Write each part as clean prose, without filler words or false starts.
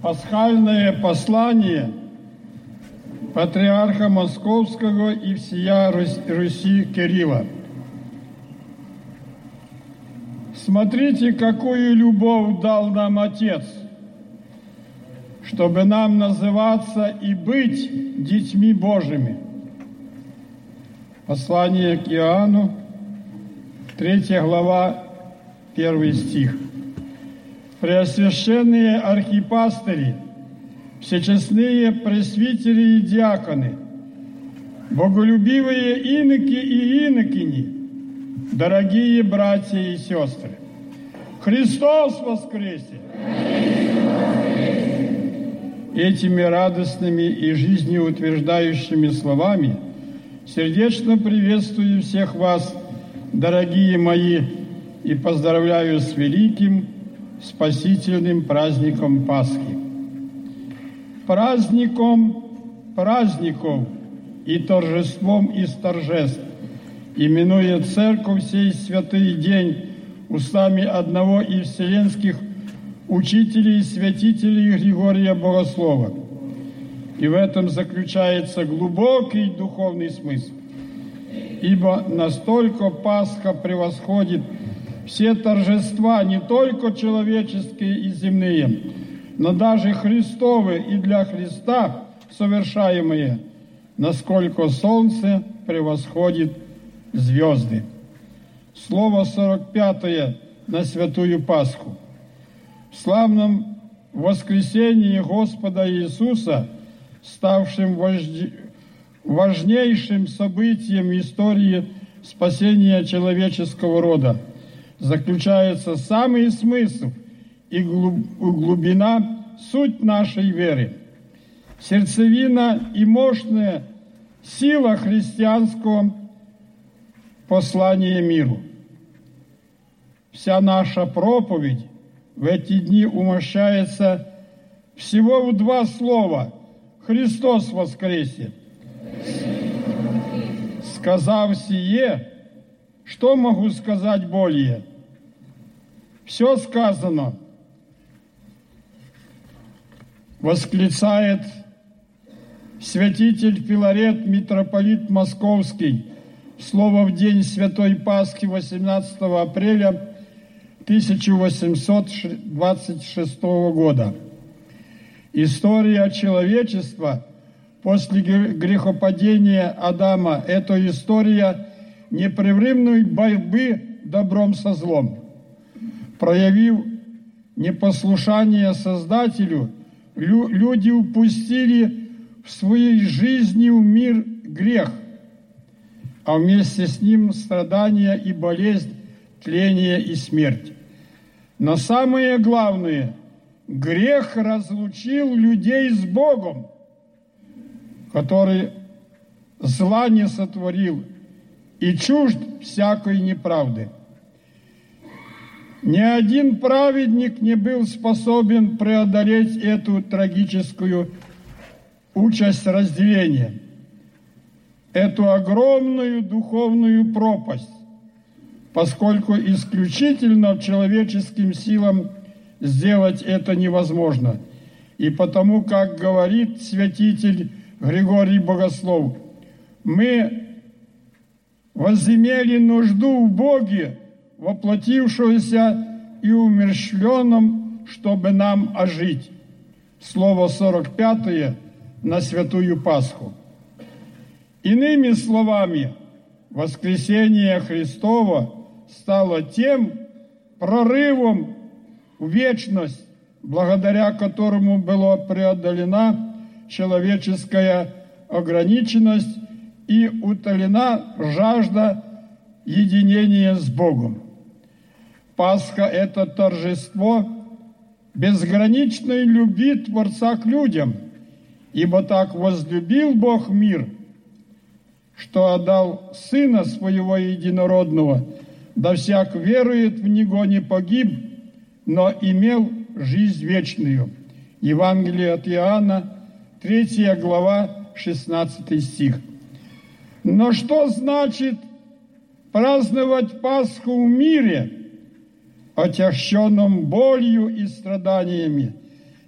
Пасхальное послание патриарха Московского и всея Руси Кирилла. Смотрите, какую любовь дал нам Отец, чтобы нам называться и быть детьми Божьими. Послание к Иоанну, 3 глава, 1 стих. Преосвященные архипастыри, всечестные пресвитери и диаконы, боголюбивые иноки и инокини, дорогие братья и сестры, Христос воскресе! Этими радостными и жизнеутверждающими словами сердечно приветствую всех вас, дорогие мои, и поздравляю с великим спасительным праздником Пасхи. Праздником праздников и торжеством из торжеств именует Церковь сей святый день устами одного из вселенских учителей и святителей Григория Богослова. И в этом заключается глубокий духовный смысл. Ибо настолько Пасха превосходит все торжества, не только человеческие и земные, но даже Христовы и для Христа совершаемые, насколько солнце превосходит звезды. Слово 45 на Святую Пасху. В славном воскресении Господа Иисуса, ставшим важнейшим событием истории спасения человеческого рода, заключается самый смысл и глубина, суть нашей веры, сердцевина и мощная сила христианского послания миру. Вся наша проповедь в эти дни умощается всего в 2 слова: «Христос воскресе!» Сказав сие, что могу сказать более? Все сказано. Восклицает святитель Филарет, митрополит Московский, слово в день Святой Пасхи 18 апреля 1826 года. История человечества после грехопадения Адама – это история непрерывной борьбы добром со злом. Проявив непослушание Создателю, люди упустили в своей жизни в мир грех, а вместе с ним страдания и болезнь, тление и смерть. Но самое главное, грех разлучил людей с Богом, который зла не сотворил и чужд всякой неправды. Ни один праведник не был способен преодолеть эту трагическую участь разделения, эту огромную духовную пропасть, поскольку исключительно человеческим силам сделать это невозможно. И потому, как говорит святитель Григорий Богослов, мы возымели нужду в Боге, воплотившегося и умерщвленном, чтобы нам ожить. Слово 45 на Святую Пасху. Иными словами, воскресение Христово стало тем прорывом в вечность, благодаря которому была преодолена человеческая ограниченность и утолена жажда единения с Богом. Пасха – это торжество безграничной любви Творца к людям, ибо так возлюбил Бог мир, что отдал Сына Своего Единородного, да всяк верует в Него не погиб, но имел жизнь вечную. Евангелие от Иоанна, 3 глава, 16 стих. Но что значит праздновать Пасху в мире, отягченном болью и страданиями,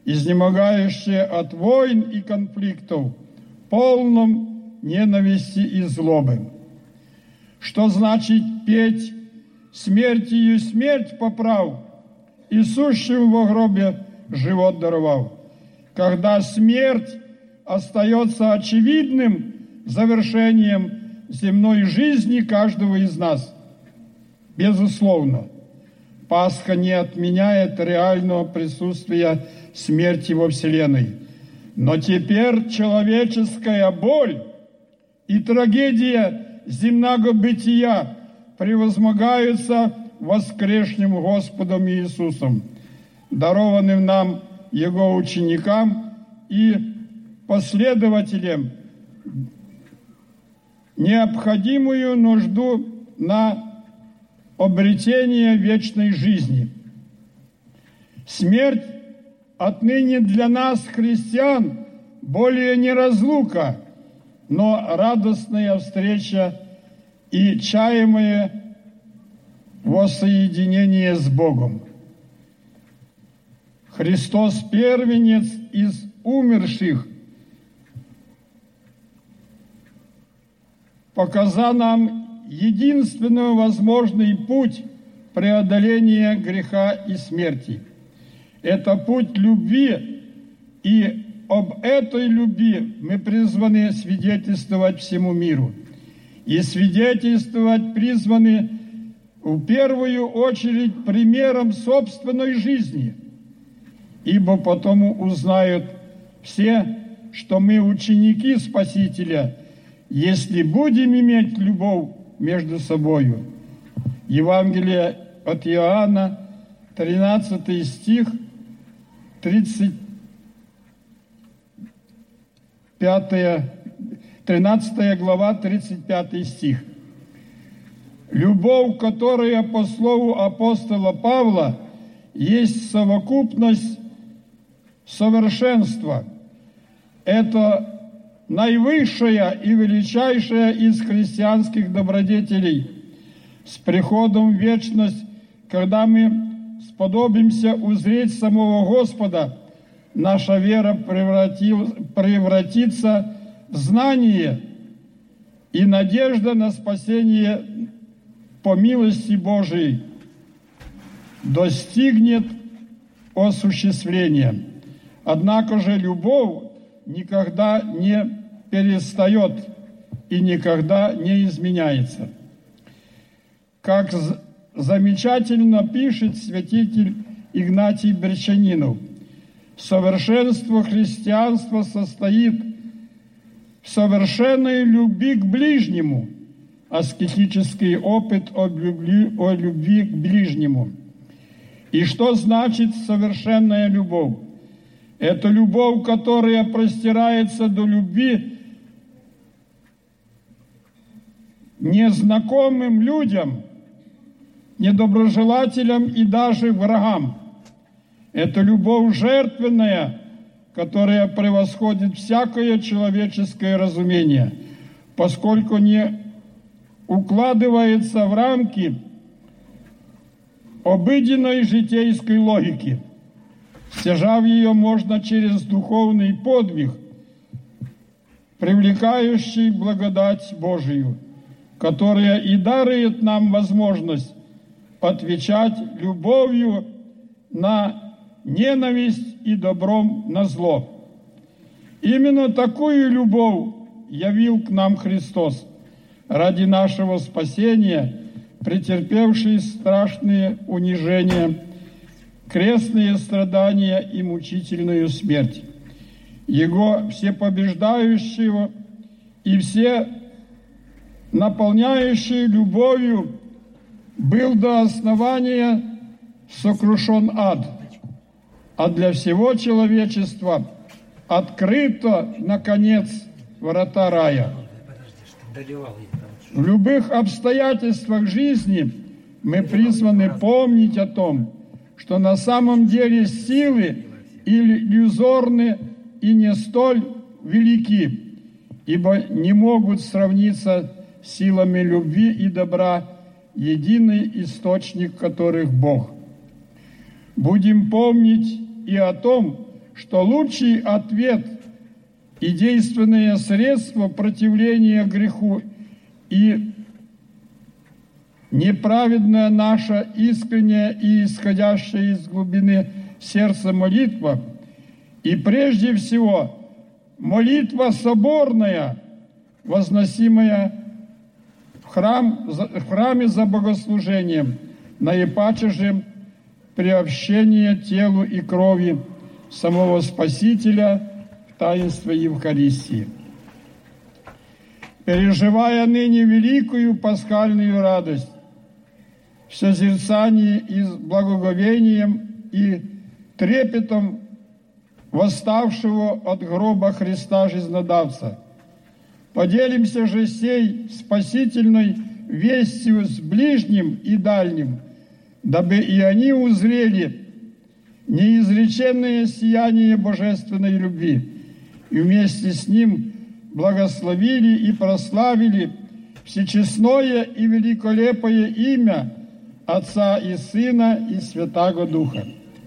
изнемогающее от войн и конфликтов, полном ненависти и злобы. Что значит петь «Смертью смерть поправ, и сущим во гробе живот даровал», когда смерть остается очевидным завершением земной жизни каждого из нас. Безусловно, Пасха не отменяет реального присутствия смерти во Вселенной. Но теперь человеческая боль и трагедия земного бытия превозмогаются воскресшим Господом Иисусом, дарованным нам Его ученикам и последователям необходимую нужду на обретение вечной жизни. Смерть отныне для нас, христиан, более не разлука, но радостная встреча и чаемое воссоединение с Богом. Христос, первенец из умерших, показал нам единственный возможный путь преодоления греха и смерти. Это путь любви, и об этой любви мы призваны свидетельствовать всему миру. И свидетельствовать призваны в первую очередь примером собственной жизни, ибо потому узнают все, что мы ученики Спасителя, если будем иметь любовь между собою. Евангелие от Иоанна, 13 стих, 13 глава, 35 стих. Любовь, которая по слову апостола Павла есть совокупность совершенства. Это наивысшая и величайшая из христианских добродетелей. С приходом в вечность, когда мы сподобимся узреть самого Господа, наша вера превратится в знание, и надежда на спасение по милости Божией достигнет осуществления. Однако же любовь никогда не перестает и никогда не изменяется. Как замечательно пишет святитель Игнатий Брянчанинов, совершенство христианства состоит в совершенной любви к ближнему, аскетический опыт о любви к ближнему. И что значит совершенная любовь? Это любовь, которая простирается до любви незнакомым людям, недоброжелателям и даже врагам. Это любовь жертвенная, которая превосходит всякое человеческое разумение, поскольку не укладывается в рамки обыденной житейской логики. Стяжав ее можно через духовный подвиг, привлекающий благодать Божию, которая и дарует нам возможность отвечать любовью на ненависть и добром на зло. Именно такую любовь явил к нам Христос ради нашего спасения, претерпевший страшные унижения, крестные страдания и мучительную смерть. Его всепобеждающего и все наполняющий любовью был до основания сокрушен ад, а для всего человечества открыто, наконец, врата рая. В любых обстоятельствах жизни мы призваны помнить о том, что на самом деле силы иллюзорны и не столь велики, ибо не могут сравниться с силами любви и добра, единый источник которых Бог. Будем помнить и о том, что лучший ответ и действенное средство противления греху и неправедная наша искренняя и исходящая из глубины сердца молитва, и прежде всего молитва соборная, возносимая в храме за богослужением, наипаче же приобщение телу и крови самого Спасителя в таинстве Евхаристии. Переживая ныне великую пасхальную радость, в созерцании и с благоговением и трепетом восставшего от гроба Христа жизнодавца, поделимся же сей спасительной вестью с ближним и дальним, дабы и они узрели неизреченное сияние божественной любви и вместе с ним благословили и прославили всечестное и великолепное имя Отца и Сына и Святаго Духа,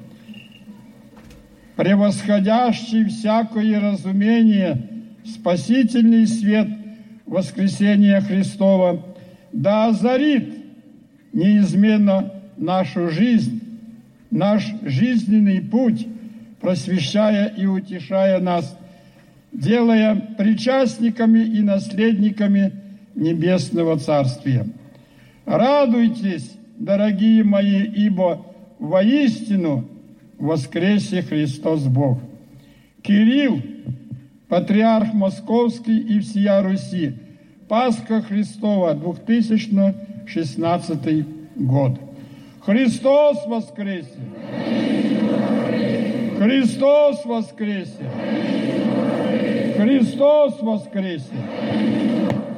превосходящий всякое разумение спасительный свет воскресения Христова, да озарит неизменно нашу жизнь, наш жизненный путь, просвещая и утешая нас, делая причастниками и наследниками Небесного Царствия. Радуйтесь, дорогие мои, ибо воистину воскресе Христос Бог. Кирилл, патриарх Московский и всея Руси, Пасха Христова, 2016 год. Христос воскресе! Христос воскресе! Христос воскресе!